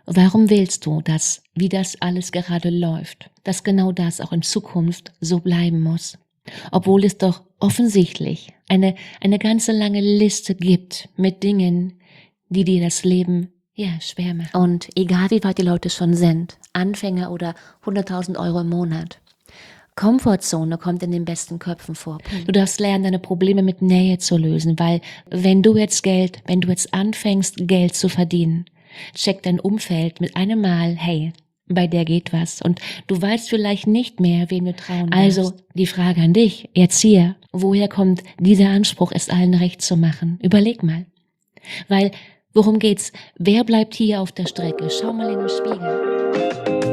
Warum willst du, dass, wie das alles gerade läuft, dass genau das auch in Zukunft so bleiben muss? Obwohl es doch offensichtlich eine ganze lange Liste gibt mit Dingen, die dir das Leben schwer machen. Und egal wie weit die Leute schon sind, Anfänger oder 100.000 Euro im Monat, Komfortzone kommt in den besten Köpfen vor. Du darfst lernen, deine Probleme mit Nähe zu lösen, weil wenn du jetzt anfängst, Geld zu verdienen, checkt dein Umfeld mit einem Mal, hey, bei der geht was. Und du weißt vielleicht nicht mehr, wem du trauen darfst. Also die Frage an dich, Erzieher, woher kommt dieser Anspruch, es allen recht zu machen? Überleg mal. Weil, worum geht's? Wer bleibt hier auf der Strecke? Schau mal in den Spiegel.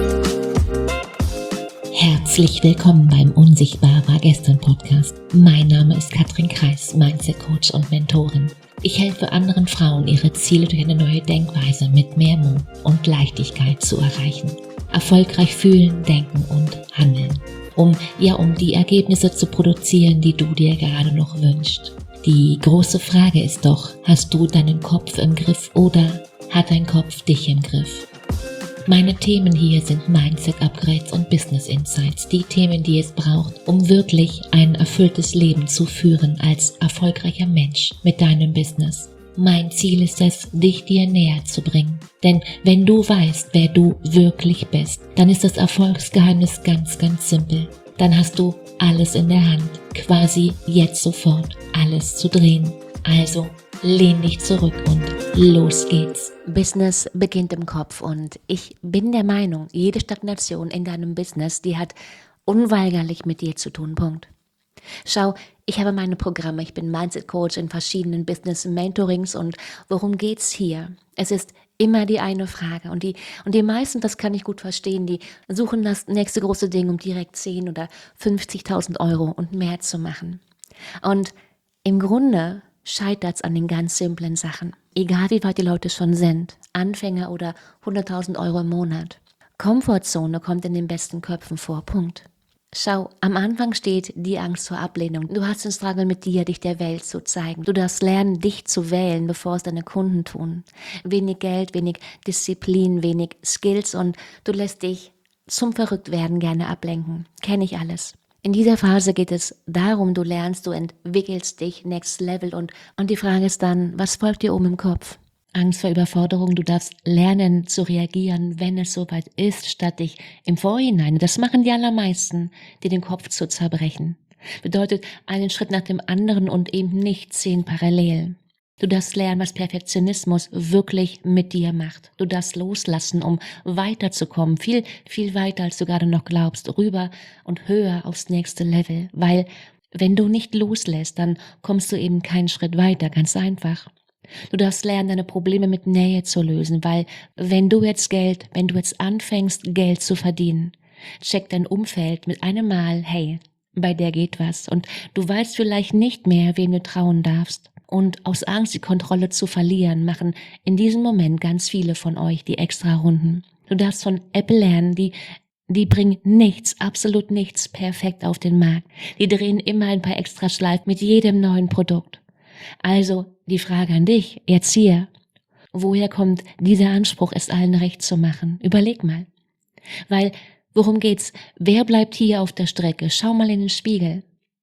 Herzlich willkommen beim Unsichtbar war gestern Podcast. Mein Name ist Katrin Kreis, Mindset Coach und Mentorin. Ich helfe anderen Frauen, ihre Ziele durch eine neue Denkweise mit mehr Mut und Leichtigkeit zu erreichen. Erfolgreich fühlen, denken und handeln. Um die Ergebnisse zu produzieren, die du dir gerade noch wünschst. Die große Frage ist doch, hast du deinen Kopf im Griff oder hat dein Kopf dich im Griff? Meine Themen hier sind Mindset-Upgrades und Business-Insights, die Themen, die es braucht, um wirklich ein erfülltes Leben zu führen als erfolgreicher Mensch mit deinem Business. Mein Ziel ist es, dich dir näher zu bringen. Denn wenn du weißt, wer du wirklich bist, dann ist das Erfolgsgeheimnis ganz, ganz simpel. Dann hast du alles in der Hand, quasi jetzt sofort alles zu drehen. Also lehn dich zurück und los geht's. Business beginnt im Kopf und ich bin der Meinung, jede Stagnation in deinem Business, die hat unweigerlich mit dir zu tun, Punkt. Schau, ich habe meine Programme, ich bin Mindset Coach in verschiedenen Business Mentorings und worum geht's hier? Es ist immer die eine Frage und die meisten, das kann ich gut verstehen, die suchen das nächste große Ding, um direkt 10 oder 50.000 Euro und mehr zu machen. Und im Grunde scheitert's an den ganz simplen Sachen. Egal wie weit die Leute schon sind, Anfänger oder 100.000 Euro im Monat. Komfortzone kommt in den besten Köpfen vor, Punkt. Schau, am Anfang steht die Angst vor Ablehnung. Du hast den Struggle mit dir, dich der Welt zu zeigen. Du darfst lernen, dich zu wählen, bevor es deine Kunden tun. Wenig Geld, wenig Disziplin, wenig Skills und du lässt dich zum Verrücktwerden gerne ablenken. Kenne ich alles. In dieser Phase geht es darum, du lernst, du entwickelst dich, next level und die Frage ist dann, was folgt dir oben im Kopf? Angst vor Überforderung, du darfst lernen zu reagieren, wenn es soweit ist, statt dich im Vorhinein, das machen die allermeisten, dir den Kopf zu zerbrechen. Bedeutet einen Schritt nach dem anderen und eben nicht 10 parallel. Du darfst lernen, was Perfektionismus wirklich mit dir macht. Du darfst loslassen, um weiterzukommen, viel, viel weiter, als du gerade noch glaubst, rüber und höher aufs nächste Level. Weil, wenn du nicht loslässt, dann kommst du eben keinen Schritt weiter, ganz einfach. Du darfst lernen, deine Probleme mit Nähe zu lösen, weil, wenn du jetzt anfängst, Geld zu verdienen, checkt dein Umfeld mit einem Mal, hey, bei der geht was. Und du weißt vielleicht nicht mehr, wem du trauen darfst. Und aus Angst, die Kontrolle zu verlieren, machen in diesem Moment ganz viele von euch die extra Runden. Du darfst von Apple lernen, die bringen nichts, absolut nichts perfekt auf den Markt. Die drehen immer ein paar extra Schleifen mit jedem neuen Produkt. Also die Frage an dich, Erzieher, woher kommt dieser Anspruch, es allen recht zu machen? Überleg mal. Weil, worum geht's? Wer bleibt hier auf der Strecke? Schau mal in den Spiegel.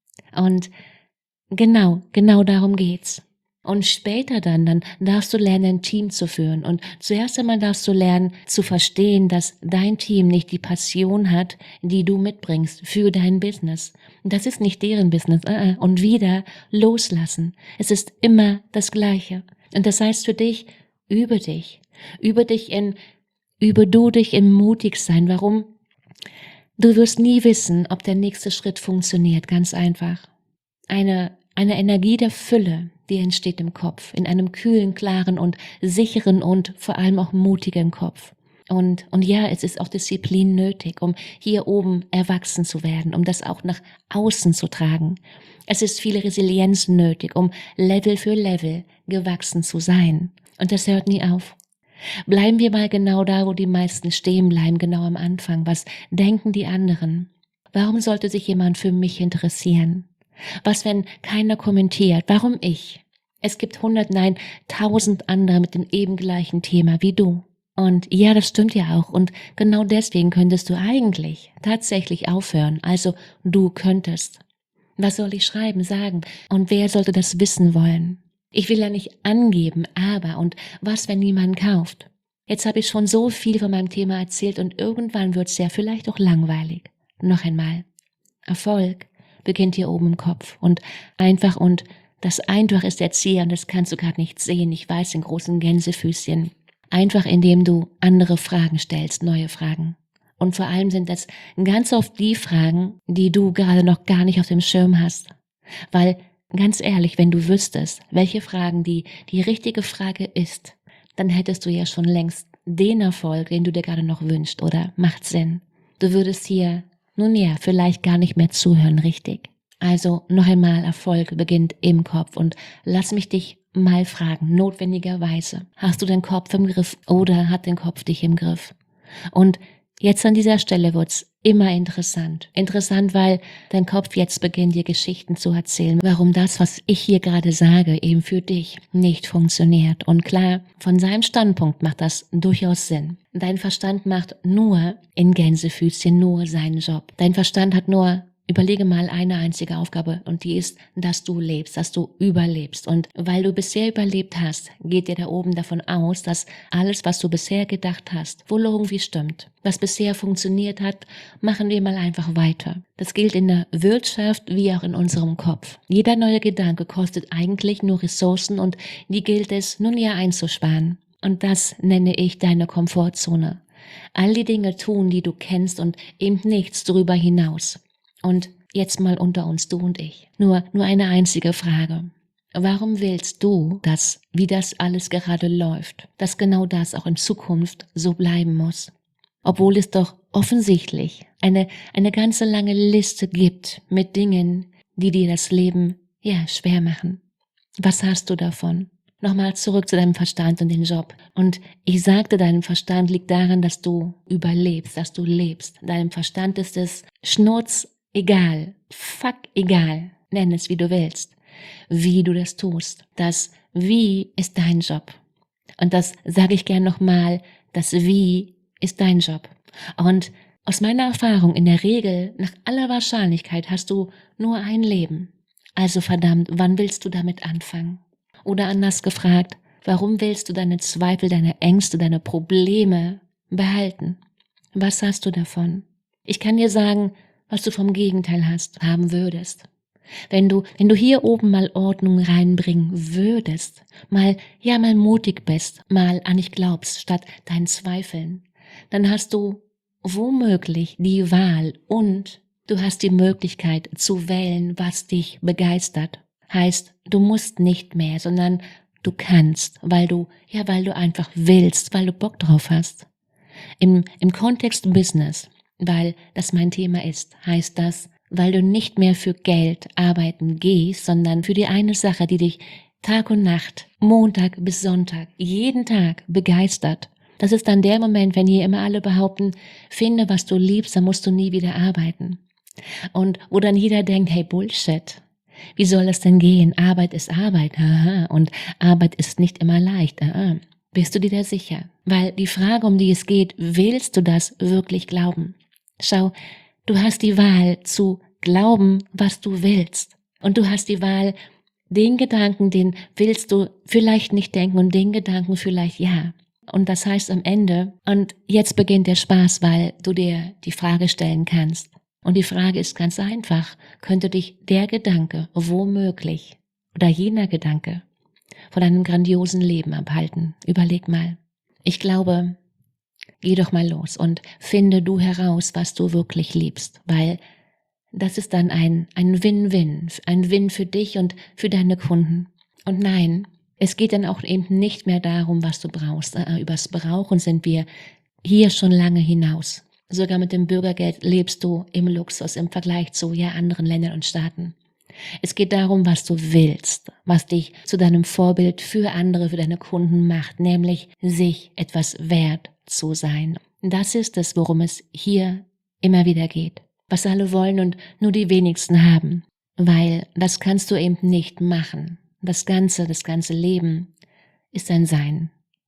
Und Genau darum geht's. Und später dann darfst du lernen, ein Team zu führen. Und zuerst einmal darfst du lernen, zu verstehen, dass dein Team nicht die Passion hat, die du mitbringst für dein Business. Und das ist nicht deren Business. Und wieder loslassen. Es ist immer das Gleiche. Und das heißt für dich, übe dich. Übe du dich im Mutigsein. Warum? Du wirst nie wissen, ob der nächste Schritt funktioniert. Ganz einfach. Eine Energie der Fülle, die entsteht im Kopf, in einem kühlen, klaren und sicheren und vor allem auch mutigen Kopf. Und ja, es ist auch Disziplin nötig, um hier oben erwachsen zu werden, um das auch nach außen zu tragen. Es ist viel Resilienz nötig, um Level für Level gewachsen zu sein. Und das hört nie auf. Bleiben wir mal genau da, wo die meisten stehen bleiben, genau am Anfang. Was denken die anderen? Warum sollte sich jemand für mich interessieren? Was, wenn keiner kommentiert? Warum ich? Es gibt 100, nein, 1000 andere mit dem eben gleichen Thema wie du. Und ja, das stimmt ja auch. Und genau deswegen könntest du eigentlich tatsächlich aufhören. Also du könntest. Was soll ich schreiben, sagen? Und wer sollte das wissen wollen? Ich will ja nicht angeben, aber und was, wenn niemand kauft? Jetzt habe ich schon so viel von meinem Thema erzählt und irgendwann wird es ja vielleicht auch langweilig. Noch einmal. Erfolg beginnt hier oben im Kopf und das einfach ist der Ziel und das kannst du gerade nicht sehen. Ich weiß, in großen Gänsefüßchen. Einfach indem du andere Fragen stellst, neue Fragen. Und vor allem sind das ganz oft die Fragen, die du gerade noch gar nicht auf dem Schirm hast. Weil, ganz ehrlich, wenn du wüsstest, welche Fragen die richtige Frage ist, dann hättest du ja schon längst den Erfolg, den du dir gerade noch wünschst, oder? Macht Sinn. Du würdest hier, nun ja, vielleicht gar nicht mehr zuhören, richtig. Also noch einmal, Erfolg beginnt im Kopf und lass mich dich mal fragen, notwendigerweise, hast du den Kopf im Griff oder hat den Kopf dich im Griff? Und jetzt an dieser Stelle wird's immer interessant. Interessant, weil dein Kopf jetzt beginnt, dir Geschichten zu erzählen, warum das, was ich hier gerade sage, eben für dich nicht funktioniert. Und klar, von seinem Standpunkt macht das durchaus Sinn. Dein Verstand macht nur, in Gänsefüßchen, nur seinen Job. Dein Verstand hat nur, überlege mal, eine einzige Aufgabe und die ist, dass du lebst, dass du überlebst. Und weil du bisher überlebt hast, geht dir da oben davon aus, dass alles, was du bisher gedacht hast, wohl irgendwie stimmt. Was bisher funktioniert hat, machen wir mal einfach weiter. Das gilt in der Wirtschaft wie auch in unserem Kopf. Jeder neue Gedanke kostet eigentlich nur Ressourcen und die gilt es nun ja einzusparen. Und das nenne ich deine Komfortzone. All die Dinge tun, die du kennst und eben nichts darüber hinaus. Und jetzt mal unter uns, du und ich. Nur eine einzige Frage. Warum willst du, dass, wie das alles gerade läuft, dass genau das auch in Zukunft so bleiben muss? Obwohl es doch offensichtlich eine ganze lange Liste gibt mit Dingen, die dir das Leben, ja, schwer machen. Was hast du davon? Nochmal zurück zu deinem Verstand und den Job. Und ich sagte, dein Verstand liegt daran, dass du überlebst, dass du lebst. Deinem Verstand ist es egal, fuck egal, nenn es wie du willst, wie du das tust. Das Wie ist dein Job. Und das sage ich gern nochmal, das Wie ist dein Job. Und aus meiner Erfahrung, in der Regel, nach aller Wahrscheinlichkeit hast du nur ein Leben. Also verdammt, wann willst du damit anfangen? Oder anders gefragt, warum willst du deine Zweifel, deine Ängste, deine Probleme behalten? Was hast du davon? Ich kann dir sagen, was du vom Gegenteil haben würdest. Wenn du hier oben mal Ordnung reinbringen würdest, mal mutig bist, mal an dich glaubst, statt deinen Zweifeln, dann hast du womöglich die Wahl und du hast die Möglichkeit zu wählen, was dich begeistert. Heißt, du musst nicht mehr, sondern du kannst, weil du einfach willst, weil du Bock drauf hast. Im Kontext Business, weil das mein Thema ist, heißt das, weil du nicht mehr für Geld arbeiten gehst, sondern für die eine Sache, die dich Tag und Nacht, Montag bis Sonntag, jeden Tag begeistert. Das ist dann der Moment, wenn hier immer alle behaupten, finde, was du liebst, dann musst du nie wieder arbeiten. Und wo dann jeder denkt, hey, Bullshit. Wie soll das denn gehen? Arbeit ist Arbeit, aha, und Arbeit ist nicht immer leicht, aha. Bist du dir da sicher? Weil die Frage, um die es geht, willst du das wirklich glauben? Schau, du hast die Wahl zu glauben, was du willst. Und du hast die Wahl, den Gedanken, den willst du vielleicht nicht denken und den Gedanken vielleicht ja. Und das heißt am Ende, und jetzt beginnt der Spaß, weil du dir die Frage stellen kannst. Und die Frage ist ganz einfach, könnte dich der Gedanke womöglich oder jener Gedanke von einem grandiosen Leben abhalten? Überleg mal. Ich glaube, geh doch mal los und finde du heraus, was du wirklich liebst, weil das ist dann ein Win-Win, ein Win für dich und für deine Kunden. Und nein, es geht dann auch eben nicht mehr darum, was du brauchst. Übers Brauchen sind wir hier schon lange hinaus. Sogar mit dem Bürgergeld lebst du im Luxus im Vergleich zu anderen Ländern und Staaten. Es geht darum, was du willst, was dich zu deinem Vorbild für andere, für deine Kunden macht, nämlich sich etwas wert zu sein. Das ist es, worum es hier immer wieder geht. Was alle wollen und nur die wenigsten haben. Weil das kannst du eben nicht machen. Das ganze Leben ist ein Sein.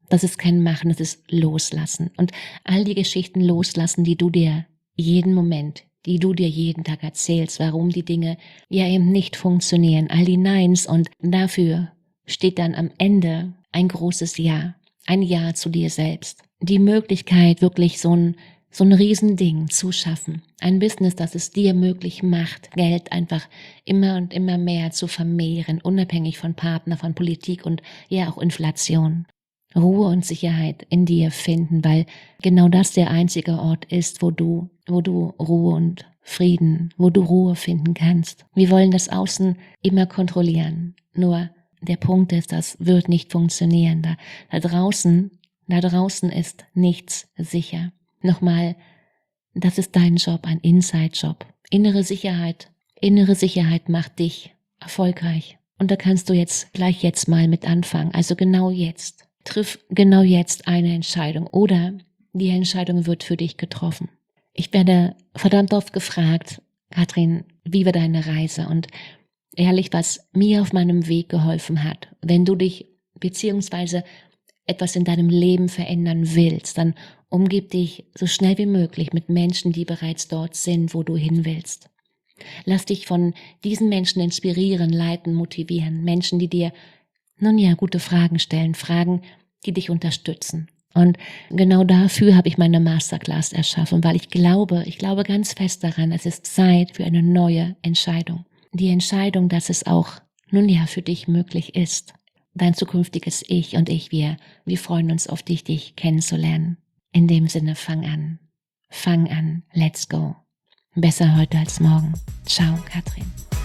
Das ist kein Machen, das ist Loslassen. Und all die Geschichten loslassen, die du dir jeden Moment, die du dir jeden Tag erzählst, warum die Dinge ja eben nicht funktionieren, all die Neins, und dafür steht dann am Ende ein großes Ja, ein Ja zu dir selbst. Die Möglichkeit, wirklich so ein Riesending zu schaffen. Ein Business, das es dir möglich macht, Geld einfach immer und immer mehr zu vermehren, unabhängig von Partner, von Politik und ja auch Inflation. Ruhe und Sicherheit in dir finden, weil genau das der einzige Ort ist, wo du Ruhe und Frieden, wo du Ruhe finden kannst. Wir wollen das Außen immer kontrollieren. Nur der Punkt ist, das wird nicht funktionieren. Da draußen ist nichts sicher. Nochmal, das ist dein Job, ein Inside-Job. Innere Sicherheit macht dich erfolgreich. Und da kannst du gleich jetzt mal mit anfangen. Also genau jetzt. Triff genau jetzt eine Entscheidung oder die Entscheidung wird für dich getroffen. Ich werde verdammt oft gefragt, Katrin, wie war deine Reise? Und ehrlich, was mir auf meinem Weg geholfen hat, wenn du dich beziehungsweise etwas in deinem Leben verändern willst, dann umgib dich so schnell wie möglich mit Menschen, die bereits dort sind, wo du hin willst. Lass dich von diesen Menschen inspirieren, leiten, motivieren. Menschen, die dir gute Fragen stellen, Fragen, die dich unterstützen. Und genau dafür habe ich meine Masterclass erschaffen, weil ich glaube ganz fest daran, es ist Zeit für eine neue Entscheidung. Die Entscheidung, dass es auch, für dich möglich ist. Dein zukünftiges Ich und ich, wir freuen uns auf dich kennenzulernen. In dem Sinne, fang an, let's go. Besser heute als morgen. Ciao, Katrin.